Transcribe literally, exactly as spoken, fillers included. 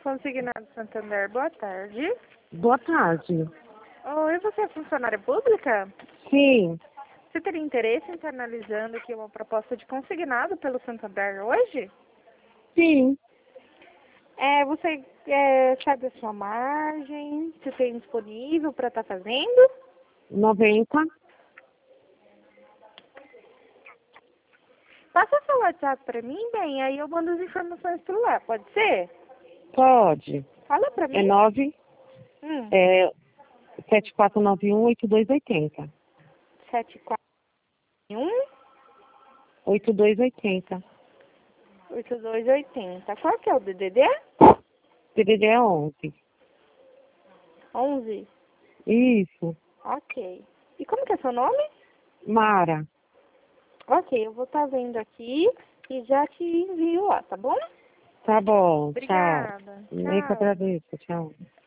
Consignado Santander, boa tarde. Boa tarde. Oi, você é funcionária pública? Sim, Você teria interesse em estar analisando aqui uma proposta de consignado pelo Santander hoje? sim. É, você é, sabe a sua margem? Se tem disponível para estar fazendo? noventa. Passa seu WhatsApp para mim, bem, aí eu mando as informações por lá, pode ser? Pode. Fala para É mim. nove, Hum, é sete quatro nove um oito dois oito zero. sete quatro um oito dois oito zero. oito dois oito zero. Qual que é o D D D? D D D é onze. onze. Isso. Ok. E como que é seu nome? Mara. Ok, eu vou estar vendo aqui e já te envio lá, tá bom? Tá bom. Tchau. Obrigada. Nem que Tchau. agradeço. Tchau.